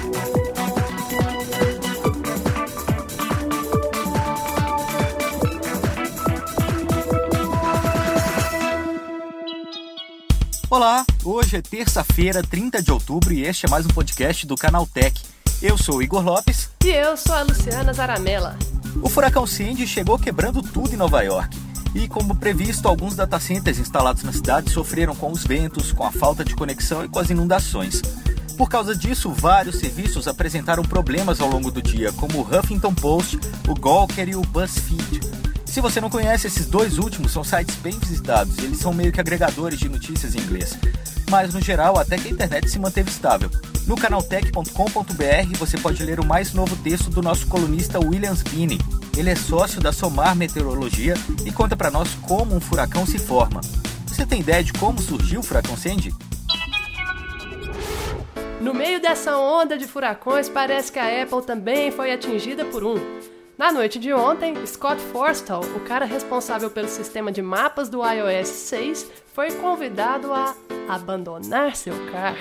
Olá, hoje é terça-feira, 30 de outubro e este é mais um podcast do Canaltech. Eu sou o Igor Lopes. E eu sou a Luciana Zaramella. O furacão Sandy chegou quebrando tudo em Nova York. E como previsto, alguns datacenters instalados na cidade sofreram com os ventos, com a falta de conexão e com as inundações. Por causa disso, vários serviços apresentaram problemas ao longo do dia, como o Huffington Post, o Gawker e o BuzzFeed. Se você não conhece, esses dois últimos são sites bem visitados, eles são meio que agregadores de notícias em inglês. Mas, no geral, até que a internet se manteve estável. No canaltech.com.br você pode ler o mais novo texto do nosso colunista William Sbini. Ele é sócio da Somar Meteorologia e conta para nós como um furacão se forma. Você tem ideia de como surgiu o furacão Sandy? No meio dessa onda de furacões, parece que a Apple também foi atingida por um. Na noite de ontem, Scott Forstall, o cara responsável pelo sistema de mapas do iOS 6, foi convidado a abandonar seu carro.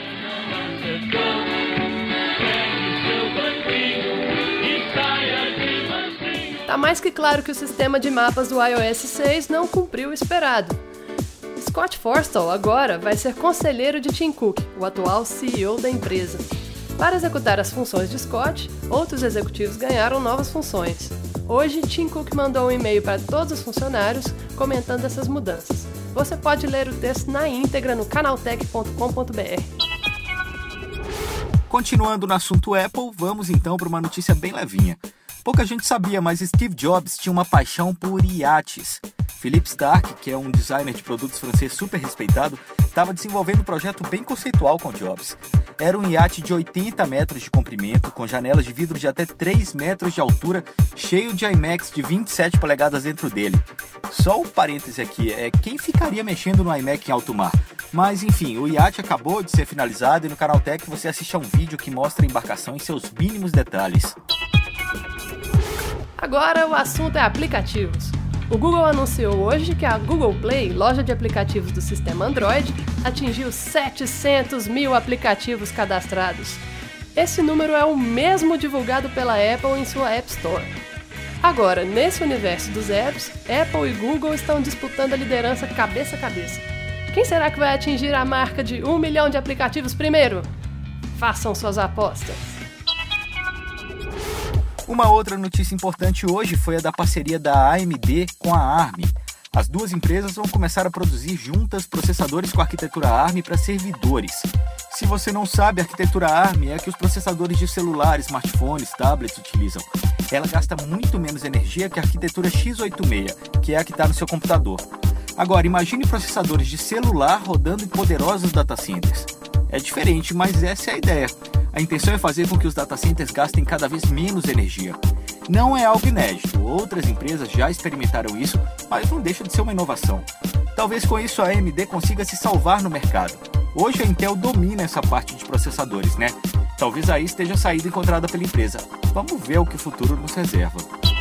Tá mais que claro que o sistema de mapas do iOS 6 não cumpriu o esperado. Scott Forstall agora vai ser conselheiro de Tim Cook, o atual CEO da empresa. Para executar as funções de Scott, outros executivos ganharam novas funções. Hoje, Tim Cook mandou um e-mail para todos os funcionários comentando essas mudanças. Você pode ler o texto na íntegra no canaltech.com.br. Continuando no assunto Apple, vamos então para uma notícia bem levinha. Pouca gente sabia, mas Steve Jobs tinha uma paixão por iates. Philippe Starck, que é um designer de produtos francês super respeitado, estava desenvolvendo um projeto bem conceitual com Jobs. Era um iate de 80 metros de comprimento, com janelas de vidro de até 3 metros de altura, cheio de iMacs de 27 polegadas dentro dele. Só um parêntese aqui, quem ficaria mexendo no iMac em alto mar? Mas enfim, o iate acabou de ser finalizado e no Canaltech você assiste a um vídeo que mostra a embarcação em seus mínimos detalhes. Agora o assunto é aplicativos. O Google anunciou hoje que a Google Play, loja de aplicativos do sistema Android, atingiu 700 mil aplicativos cadastrados. Esse número é o mesmo divulgado pela Apple em sua App Store. Agora, nesse universo dos apps, Apple e Google estão disputando a liderança cabeça a cabeça. Quem será que vai atingir a marca de 1 milhão de aplicativos primeiro? Façam suas apostas. Uma outra notícia importante hoje foi a da parceria da AMD com a ARM. As duas empresas vão começar a produzir juntas processadores com arquitetura ARM para servidores. Se você não sabe, a arquitetura ARM é a que os processadores de celulares, smartphones, tablets utilizam. Ela gasta muito menos energia que a arquitetura x86, que é a que está no seu computador. Agora, imagine processadores de celular rodando em poderosos datacenters. É diferente, mas essa é a ideia. A intenção é fazer com que os datacenters gastem cada vez menos energia. Não é algo inédito, outras empresas já experimentaram isso, mas não deixa de ser uma inovação. Talvez com isso a AMD consiga se salvar no mercado. Hoje a Intel domina essa parte de processadores, né? Talvez aí esteja a saída encontrada pela empresa. Vamos ver o que o futuro nos reserva.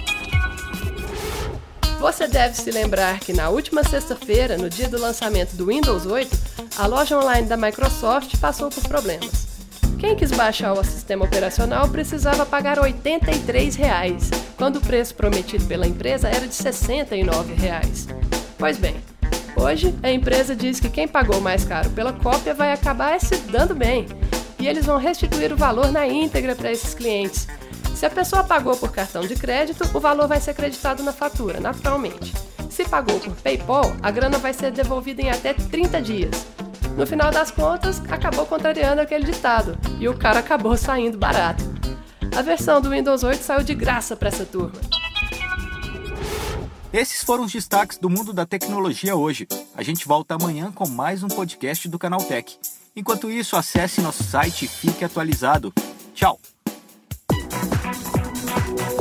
Você deve se lembrar que na última sexta-feira, no dia do lançamento do Windows 8, a loja online da Microsoft passou por problemas. Quem quis baixar o sistema operacional precisava pagar R$ 83, quando o preço prometido pela empresa era de R$ 69. Pois bem, hoje a empresa diz que quem pagou mais caro pela cópia vai acabar se dando bem, e eles vão restituir o valor na íntegra para esses clientes. Se a pessoa pagou por cartão de crédito, o valor vai ser creditado na fatura, naturalmente. Se pagou por PayPal, a grana vai ser devolvida em até 30 dias. No final das contas, acabou contrariando aquele ditado, e o cara acabou saindo barato. A versão do Windows 8 saiu de graça para essa turma. Esses foram os destaques do mundo da tecnologia hoje. A gente volta amanhã com mais um podcast do Canaltech. Enquanto isso, acesse nosso site e fique atualizado. Tchau!